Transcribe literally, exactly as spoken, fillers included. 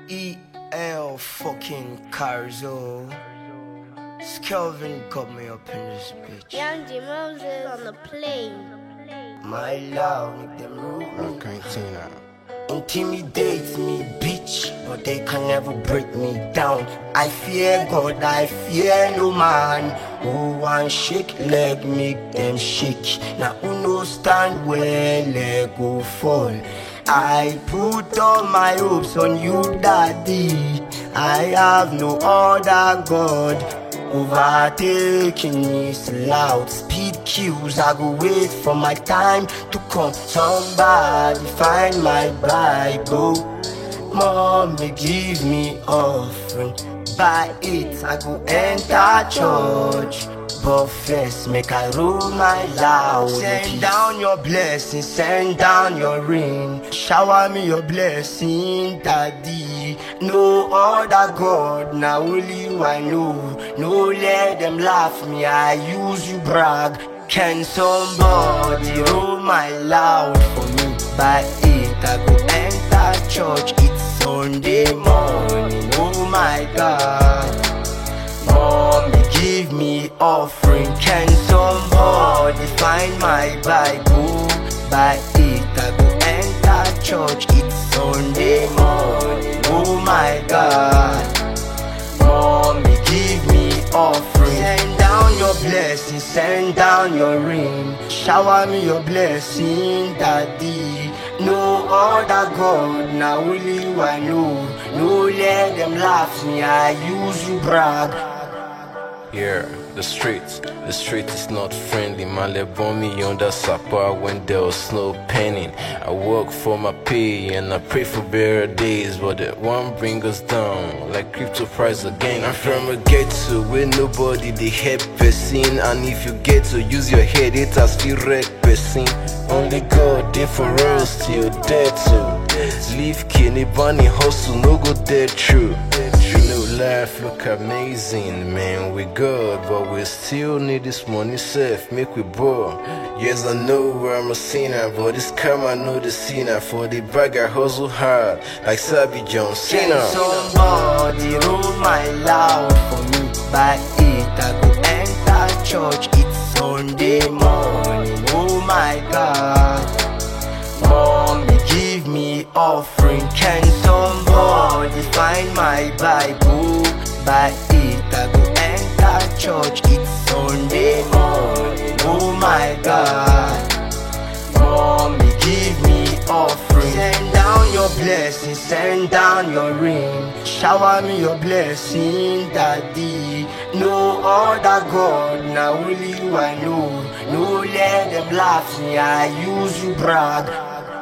E L fucking Carzo. Skelvin got me up in this bitch. Young G Moses on the plane. My love, make them rule me. Cantina. Intimidate me, bitch, but they can never break me down. I fear God, I fear no man. Who want shake leg, make them shake. Now who no stand where leg go fall. I put all my hopes on you, daddy. I have no other God. Overtaking is loud. Speed queues, I go wait for my time to come. Somebody find my Bible. Mommy give me offering. By it I go enter church. But first make I roll my loud. Send down your blessing, send down your rain. Shower me your blessing, daddy. No other God, now only you I know. No let them laugh me, I use you brag. Can somebody roll my loud for me? By it I go enter church. It's Sunday morning, oh my God. Mommy give me offering. Can somebody find my Bible? By it I go enter church. It's Sunday morning, oh my God. Mommy give me offering. Send down your blessing, send down your rain. Shower me your blessing, daddy. No other God, now only you I know. No let them laugh me, I use you brag. Yeah, the streets, the street is not friendly. Man, they bomb me on the supper when there was snow penning. I work for my pay and I pray for better days, but that one bring us down like crypto price again. I'm from a ghetto where nobody they help person, and if you get to use your head, it has feel red person. Only God there for us till dead to leave Kenny Bunny hustle, no go dead true. You know life look amazing, man, we good, but we still need this money safe, make we bore. Yes, I know where I'm a sinner, but this karma know the sinner. For the bag I hustle hard, like Sabi John Cena. Can somebody roll my loud for me? By it I go enter church. It's Sunday morning, oh my God. Mommy give me offering. Can somebody find my Bible? By it I go enter church. It's Sunday morning, oh my God. Mommy give me offering. Send down your blessing, send down your rain. Shower me your blessing, daddy. No other God, now only you I know. No let them laugh me, I use you brag.